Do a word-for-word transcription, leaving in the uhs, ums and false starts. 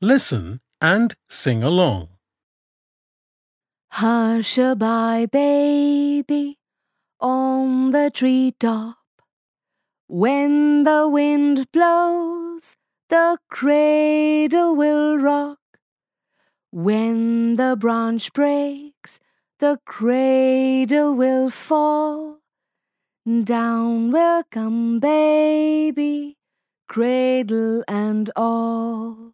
Listen and sing along. Hush-a-bye, baby, on the treetop. When the wind blows, the cradle will rock. When the branch breaks, the cradle will fall. Down will come baby, cradle and all.